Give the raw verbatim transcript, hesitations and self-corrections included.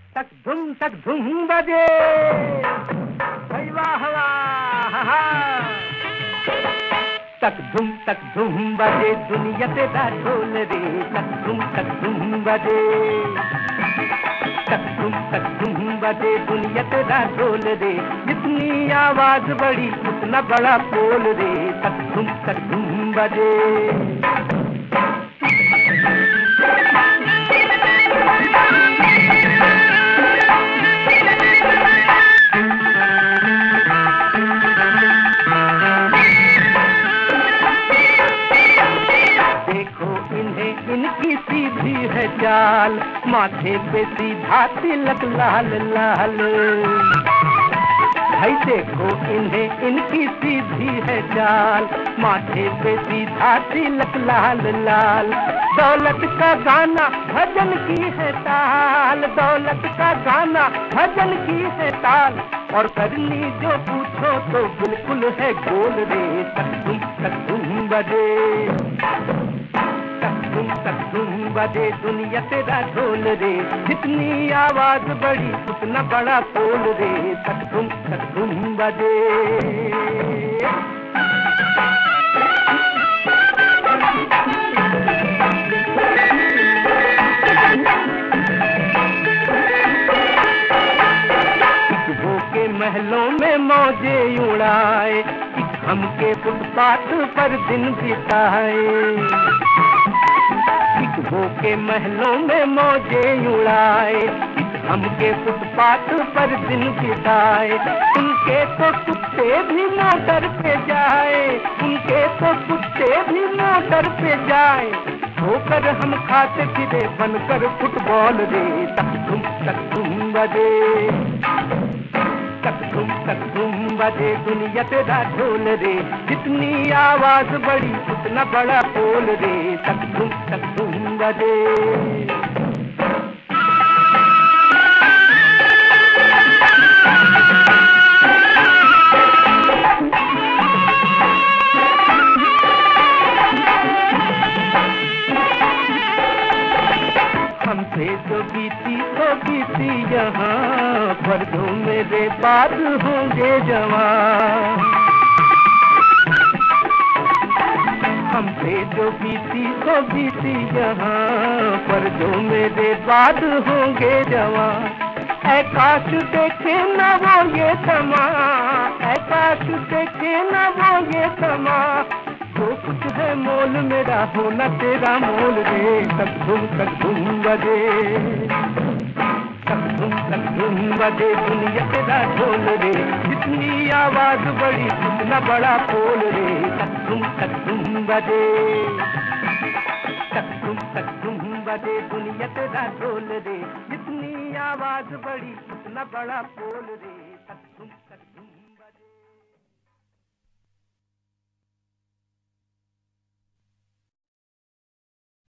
तक धुम तक धुम बजे, भाई वाह वाह, तक धुम तक धुम बजे दुनिया तेरा ढोल रे, तक धुम तक धुम बजे, तक धुम तक धुम बजे दुनिया तेरा ढोल रे, जितनी आवाज बड़ी उतना बड़ा पोल रे, तक धुम तक धुम बजे। इनकी सीधी है चाल, माथे पे सीधा तिलक लाल लाल, भाई देखो इन्हें इनकी सीधी है चाल, माथे पे सीधा तिलक लाल लाल। दौलत का गाना भजन की है ताल, दौलत का गाना भजन की है ताल, और करनी जो पूछो तो बिल्कुल है गोल रे, तक धुम तक धुम बजे, धुम तक धुम बजे दुनिया तेरा ढोल रे, जितनी आवाज बड़ी उतना बड़ा पोल रे, तक धुम तक धुम बजे। एक वो के महलों में मौजे उड़ाए, एक हम के फुटपाथ पर दिन बिताए, वो के महलों में मौजे उड़ाए, हमके फुटपाथ पर दिन बिताए। उनके तो कुत्ते भी मोटर पे जाए, उनके तो कुत्ते भी मोटर पे जाए, होकर हम खाते फिरे बनकर फुटबॉल रे, तक धुम तक धुम बजे, तक धुम तक धुम बजे दुनिया तेरा ढोल रे, जितनी आवाज बड़ी उतना बड़ा पोल रे, तक धुम तक धुम बजे। हमसे जो बीती तो बीती यहाँ, पर जो मेरे बाद होंगे जवान, हमसे जो बीती तो बीती यहाँ, पर जो मेरे बाद होंगे जवान। ऐ काश देखे न वो ये समा, ऐ काश देखे न वो ये समा, जो कुछ है मोल मेरा होना तेरा मोल रे, तक धुम तक धुम बजे, तक धुम तक धुम बजे दुनिया तेरा ढोल रे, जितनी आवाज बड़ी उतना बड़ा पोल रे, तक धुम तक धुम बजे, तक धुम तक धुम बजे दुनिया तेरा ढोल रे, जितनी आवाज बड़ी उतना बड़ा पोल रे।